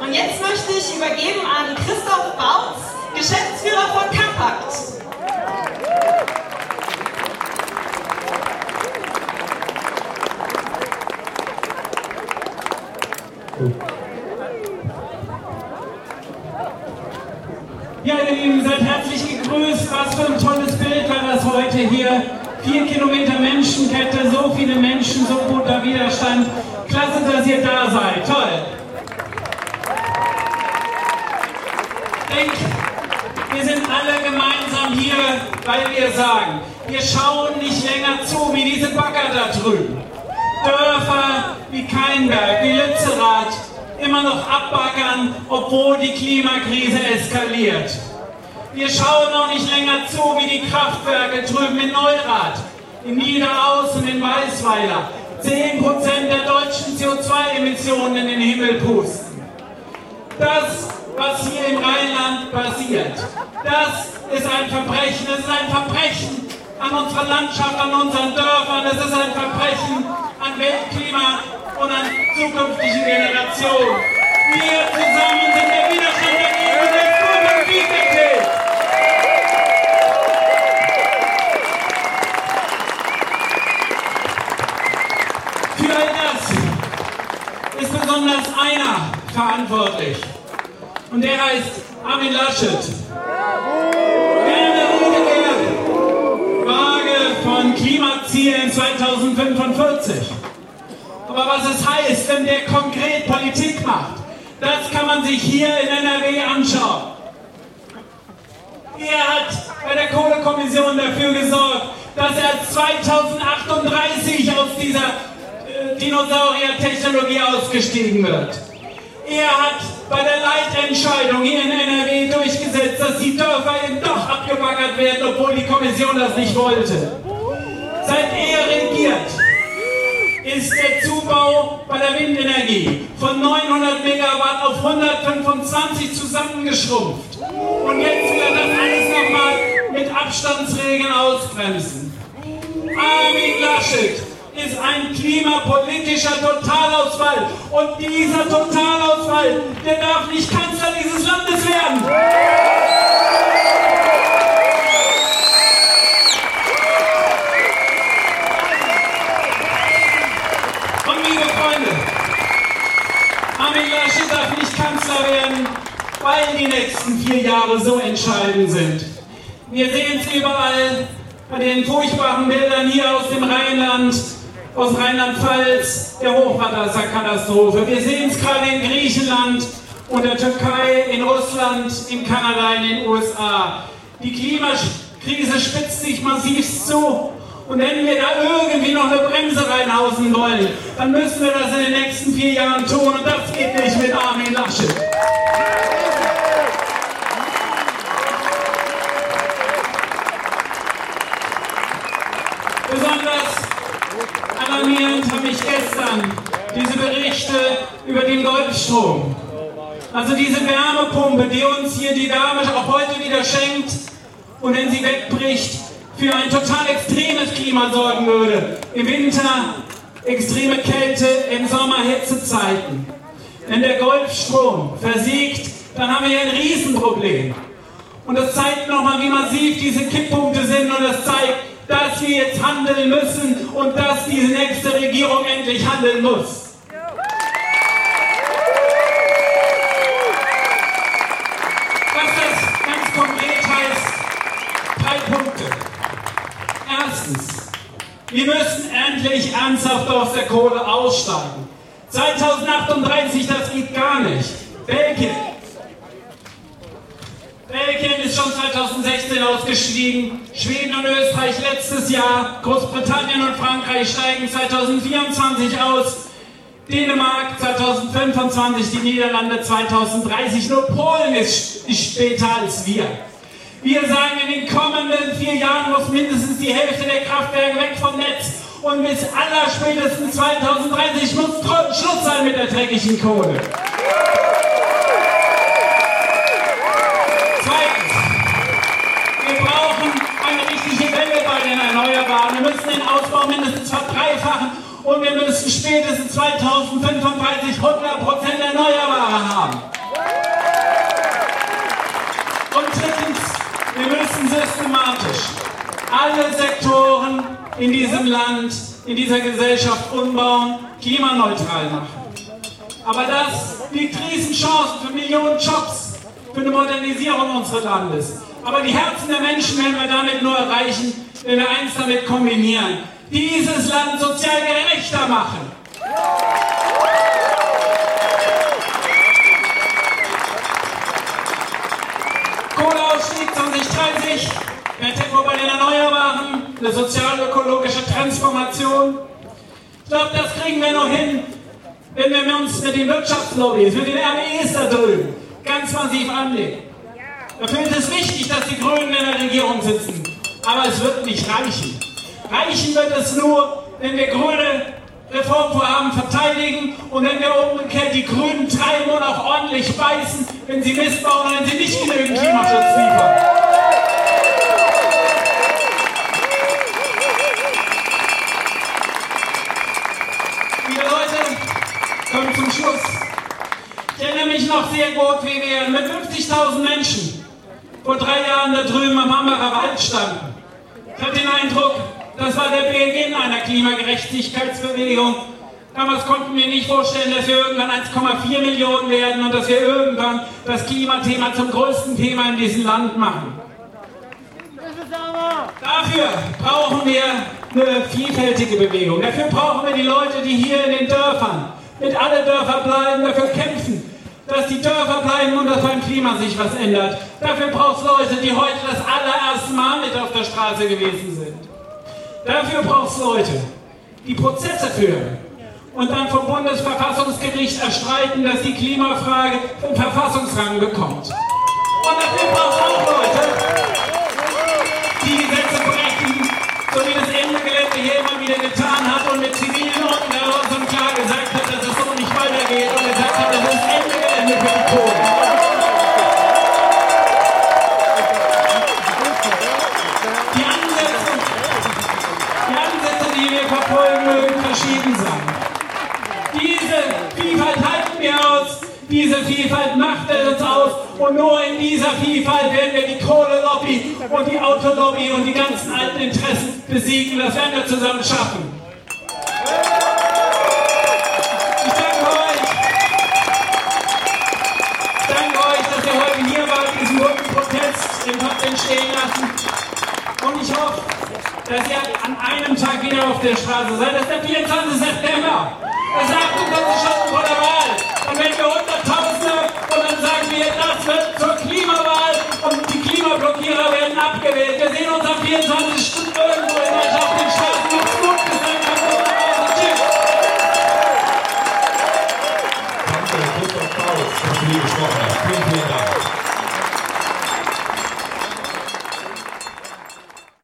Und jetzt möchte ich übergeben an Christoph Bautz, Geschäftsführer von Campact. Ja, ihr Lieben, seid herzlich gegrüßt. Was für ein tolles Bild war das heute hier. 4 Kilometer Menschenkette, so viele Menschen, so guter Widerstand. Klasse, dass ihr da seid. Toll. Ich denke, wir sind alle gemeinsam hier, weil wir sagen, wir schauen nicht länger zu wie diese Bagger da drüben. Dörfer wie Keinberg, wie Lützerath, immer noch abbaggern, obwohl die Klimakrise eskaliert. Wir schauen auch nicht länger zu, wie die Kraftwerke drüben in Neurath, in Niederaus und in Weißweiler 10% der deutschen CO2-Emissionen in den Himmel pusten. Das, was hier im Rheinland passiert, das ist ein Verbrechen. Es ist ein Verbrechen an unserer Landschaft, an unseren Dörfern. Es ist ein Verbrechen an Weltklima und an zukünftigen Generationen. Wir zusammen sind der Widerstand dagegen und der Zukunftsentwicklung. Für all das ist besonders einer verantwortlich. Und der heißt Armin Laschet. Der Waage von Klimazielen 2045. Aber was es heißt, wenn der konkret Politik macht, das kann man sich hier in NRW anschauen. Er hat bei der Kohlekommission dafür gesorgt, dass er 2038 aus dieser Dinosaurier-Technologie ausgestiegen wird. Er hat bei der Leitentscheidung hier in NRW durchgesetzt, dass die Dörfer eben doch abgebaggert werden, obwohl die Kommission das nicht wollte. Seit er regiert, ist der Zubau bei der Windenergie von 900 Megawatt auf 125 zusammengeschrumpft. Und jetzt will er das alles nochmal mit Abstandsregeln ausbremsen. Armin Laschet ist ein klimapolitischer Totalausfall. Und dieser Totalausfall, der darf nicht Kanzler dieses Landes werden. Und liebe Freunde, Armin Laschet darf nicht Kanzler werden, weil die nächsten 4 Jahre so entscheidend sind. Wir sehen es überall bei den furchtbaren Bildern hier aus dem Rheinland, aus Rheinland-Pfalz, der Hochwasserkatastrophe. Wir sehen es gerade in Griechenland und der Türkei, in Russland, in Kanada, in den USA. Die Klimakrise spitzt sich massiv zu. Und wenn wir da irgendwie noch eine Bremse reinhausen wollen, dann müssen wir das in den nächsten 4 Jahren tun. Und das geht nicht mit Armin Laschet. Besonders alarmierend habe ich gestern diese Berichte über den Golfstrom. Also diese Wärmepumpe, die uns hier die Wärme auch heute wieder schenkt und wenn sie wegbricht, für ein total extremes Klima sorgen würde. Im Winter extreme Kälte, im Sommer Hitzezeiten. Wenn der Golfstrom versiegt, dann haben wir hier ein Riesenproblem. Und das zeigt nochmal, wie massiv diese Kipppunkte sind und das zeigt, dass wir jetzt handeln müssen und dass diese nächste Regierung endlich handeln muss. Was das ganz konkret heißt, 3 Punkte. Erstens, wir müssen endlich ernsthaft aus der Kohle aussteigen. 2038, das geht gar nicht. Belgien ist schon 2016 ausgestiegen, Schweden und Österreich letztes Jahr, Großbritannien und Frankreich steigen 2024 aus, Dänemark 2025, die Niederlande 2030, nur Polen ist später als wir. Wir sagen, in den kommenden 4 Jahren muss mindestens die Hälfte der Kraftwerke weg vom Netz und bis allerspätestens 2030 muss Schluss sein mit der dreckigen Kohle. Wir müssen den Ausbau mindestens verdreifachen und wir müssen spätestens 2035 100% Erneuerbare haben. alle Sektoren in diesem Land, in dieser Gesellschaft umbauen, klimaneutral machen. Aber das liegt Riesenchancen für Millionen Jobs, für eine Modernisierung unseres Landes. Aber die Herzen der Menschen werden wir damit nur erreichen, wenn wir eins damit kombinieren: dieses Land sozial gerechter machen. Kohleausstieg 2030, mehr Tempo bei den Erneuerbaren, eine sozial-ökologische Transformation. Ich glaube, das kriegen wir nur hin, wenn wir uns mit den Wirtschaftslobbys, mit den RWEs da drüben ganz massiv anlegen. Dafür ist es wichtig, dass die Grünen in der Regierung sitzen. Aber es wird nicht reichen. Reichen wird es nur, wenn wir grüne Reformvorhaben verteidigen und wenn wir umgekehrt die Grünen treiben und auch ordentlich beißen, wenn sie missbauen und wenn sie nicht genügend Klimaschutz liefern. Liebe Leute, kommen zum Schluss. Ich erinnere mich noch sehr gut, wie wir mit 50.000 Menschen vor 3 Jahren da drüben am Hambacher Wald standen. Ich hatte den Eindruck, das war der Beginn einer Klimagerechtigkeitsbewegung. Damals konnten wir nicht vorstellen, dass wir irgendwann 1,4 Millionen werden und dass wir irgendwann das Klimathema zum größten Thema in diesem Land machen. Dafür brauchen wir eine vielfältige Bewegung. Dafür brauchen wir die Leute, die hier in den Dörfern, mit alle Dörfer bleiben, dafür kämpfen, dass die Dörfer bleiben und dass beim Klima sich was ändert. Dafür braucht es Leute, die heute das allererste Mal mit auf der Straße gewesen sind. Dafür braucht es Leute, die Prozesse führen und dann vom Bundesverfassungsgericht erstreiten, dass die Klimafrage einen Verfassungsrang bekommt. Und dafür braucht es auch Leute, die Gesetze brechen, so wie das Ende Gelände hier immer wieder getan hat und mit zivilen Ungehorsam klar gesagt hat, dass es so nicht weitergeht und gesagt hat, das ist Ende Gelände für die Kohlen. Die Ansätze, die wir verfolgen, mögen verschieden sein. Diese Vielfalt halten wir aus, diese Vielfalt macht es aus und nur in dieser Vielfalt werden wir die Kohlelobby und die Autolobby und die ganzen alten Interessen besiegen. Das werden wir zusammen schaffen. Ich danke euch, dass ihr heute hier wart, diesen guten Protest habt entstehen lassen. Und ich hoffe, dass ihr an einem Tag wieder auf der Straße seid. Das ist der 24. September. Das ist 28 Stunden vor der Wahl. Und wenn wir Hunderttausende und dann sagen wir, das wird zur Klimawahl und die Klimablockierer werden abgewählt. Wir sehen uns am 24. Stunden irgendwo in der Stadt auf den Straßen. Macht's gut, bis dann, tschüss. Danke, Christoph Bautz, dass du hier gesprochen hast. Vielen, vielen Dank.